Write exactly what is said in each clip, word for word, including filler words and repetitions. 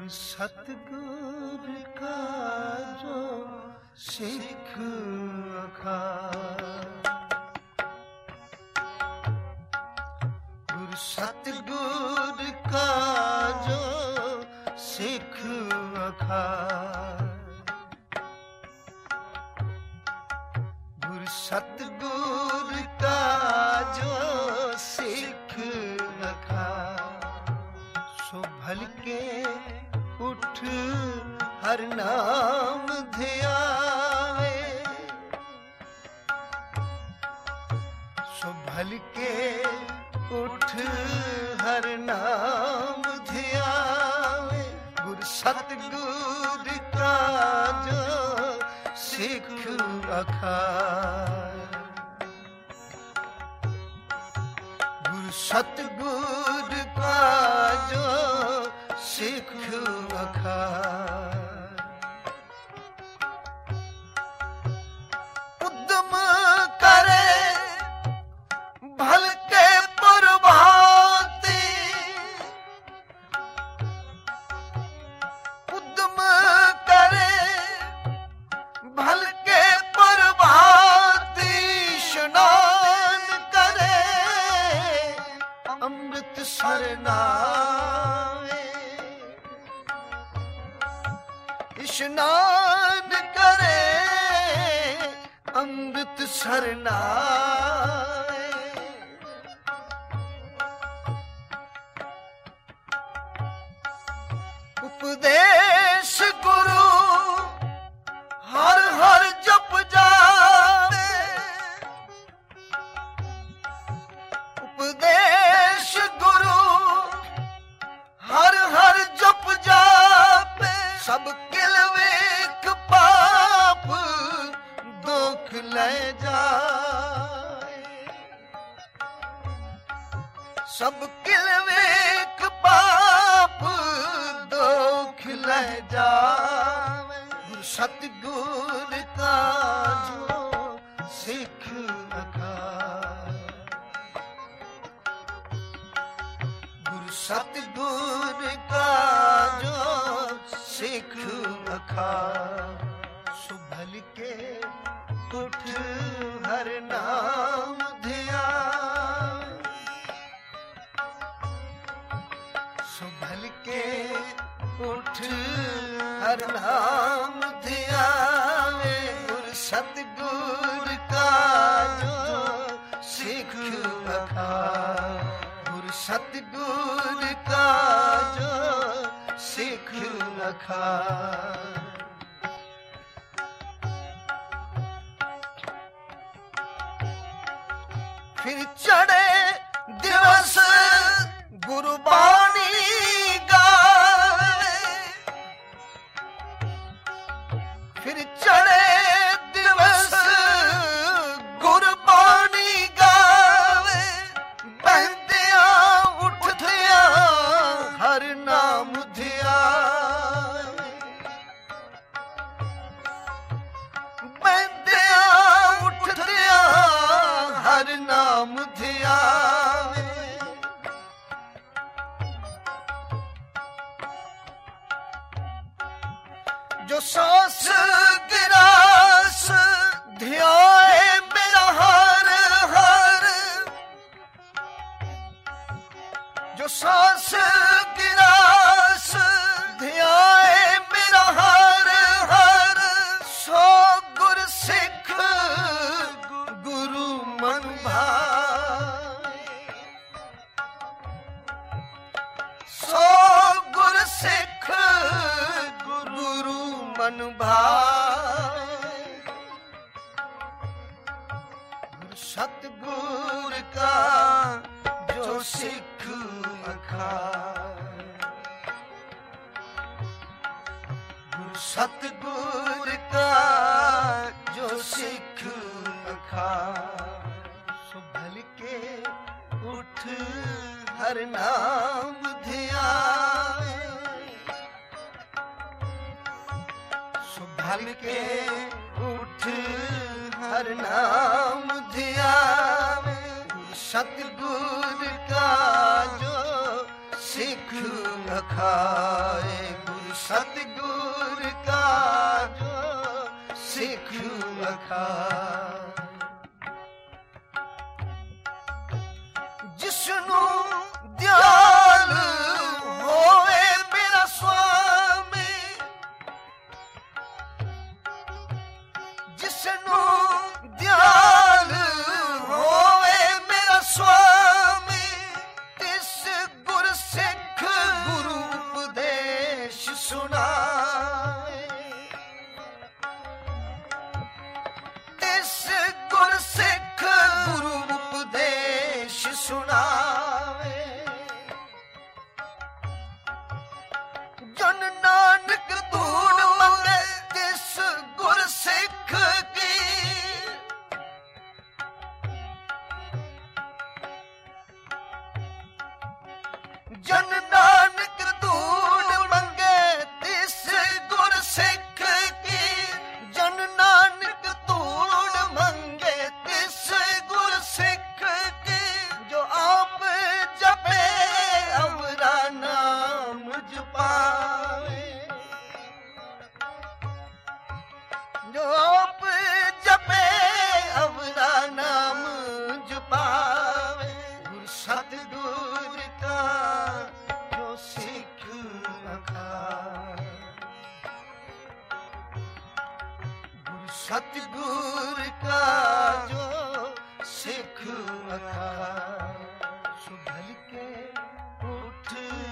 सतगुर का जो सिख अखार, गुरु सतगुर का जो सिख अखार, गुरु सतगुर का जो सिख अखार, सो भल के उठ हर नाम ध्यावे, सो भल के उठ हर नाम ध्यावे, गुरु सतगुर का जो सिख अखार, गुरु सतगुर का जो सिख अखार, उद्यम करे भल के प्रभाती, उद्यम करे भल के प्रभाती, स्नान करे अमृत सरनावे, स्नान करे अमृत सरनावे, उपदेश गुरु हर हर जप जावे, उपदेश गुरु हर हर जप जावे, सब किलवेक पाप दुख ले जाए, सब किलवेक पाप दुख ले जाए, गुरु सतगुर का जो सिख अखार, गुरु सतगुर का जो सिख अखार, सुभल के उठ हर नाम ध्यान, सुभल के उठ हर नाम ध्यावे, गुरु सतगुर का जो सिख अखार, गुरु सतगुर का जो सिख अखार, फिर चढ़े दिवस गुरबानी गावे, फिर चढ़े दिवस गुरबानी गावे, बहतिया उठतिया हर नाम ध्यावे, बहतिया उठतिया हर नाम ध्यावे, जो सांस गिरास ध्याए मेरा हर हर, जो सांस गिरास ध्याए मेरा हर हर, सो गुर सिख गुरु मन भाए, सो गुर सिख गुरु मन भाए, गुरु सतगुर का जो सिख अखार, गुरु सतगुर का जो सिख अखार, सुभल के उठ हर नाम ध्याए, सुभल के उठ हर नाम ध्यावे, सतगुर का जो सिख अखाए, सतगुर का जो सिख अखाए, जिसनु दयाल होवे मेरा स्वामी, जिसनु दयाल होवे मेरा स्वामी, तिस गुर सिख गुरु उपदेश सुनाए, तिस गुर सिख गुरु उपदेश सुनावे, जन नानक धूड़ मंगे तिस गुर सिख की, जन नानक धूड़ मंगे तिस गुर सिख की, जन नानक धूड़ मंगे तिस गुर सिख की, जो आप जपे अवरा नाम जपावे, जो आप जपे अवरा नाम जपावे, गुर सतगुर का जो सिख अखाए, गुर सतगुर का जो सिख अखाए, सो भल के उठ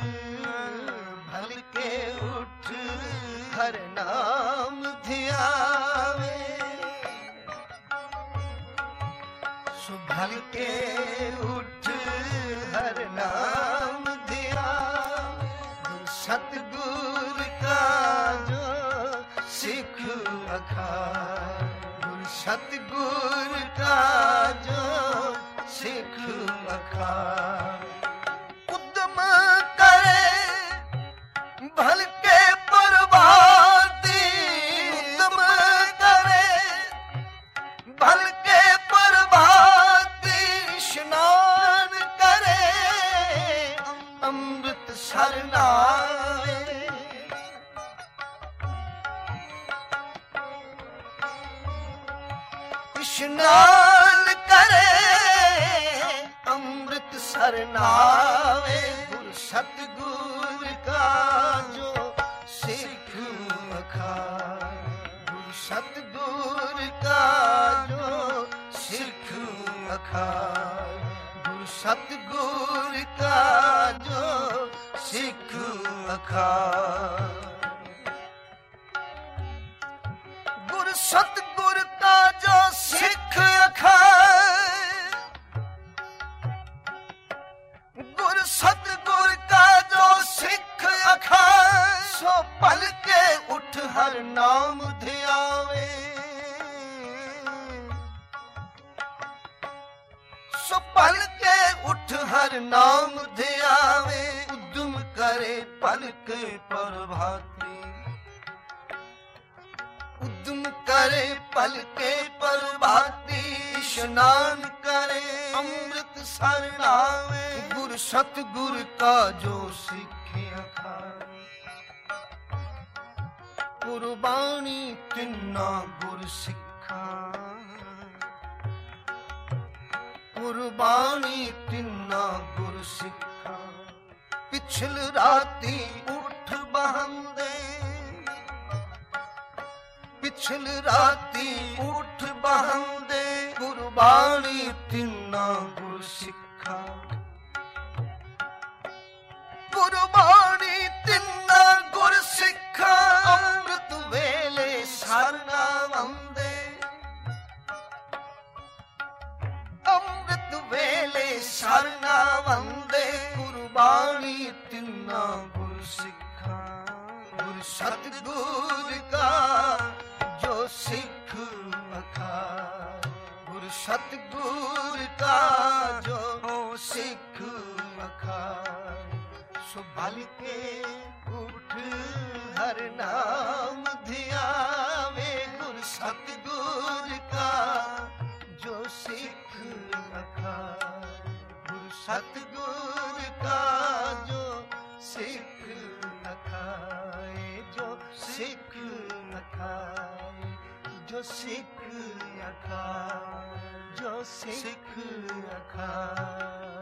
भल के उठ हर नाम ध्यावे, सो भल के उठ हर नाम ध्यावे, गुर सतगुर का जो सिख अखाए, गुर सतगुर का जो सिख अखाए, उद्यम करे भल के परभाती, उद्यम करे भल के परभाती, स्नान करे अमृत सर नावे, स्नान करे अमृत सर नावे, गुर सतगुर का जो सिख अखाए, गुर सतगुर का जो सिख अखाए, गुर सतगुर का जो सिख अखाए, गुर सतगुर का जो सिख अखाए, गुर सतगुर का जो सिख अखाए, सो पल के उठ हर नाम ध्यावे, सो पल के उठ हर नाम ध्यावे, उद्यम करे पल के प्रभाती, उद्यम करे पल के प्रभाती, स्नान करे अमृत सर नावे, गुर सतगुर का जो सिख अखाए, कुर्बानी तिन्ना गुर सिखा, कुर्बानी तिन्ना गुर सिखा, पिछल राती उठ बहंदे, पिछल राती उठ बहंदे, कुर्बानी तिन्ना गुर सिखा, कुर्बानी तिन्ना गुर सिखा, अमृत वेले सरना वंदे, अमृत वेले सरना वंदे, कुर्बानी तिन्ना गुर सिखा, गुर सतगुर का जो सिख अखाए, गुर सतगुर का जो सिख अखाए, सो भल के उठ हर नाम ध्यावे, गुर सतगुर का जो सिख अखाए, गुर सतगुर का जो सिख अखाए, सिख अखाए, जो सिख अखाए, जो सिख अखाए।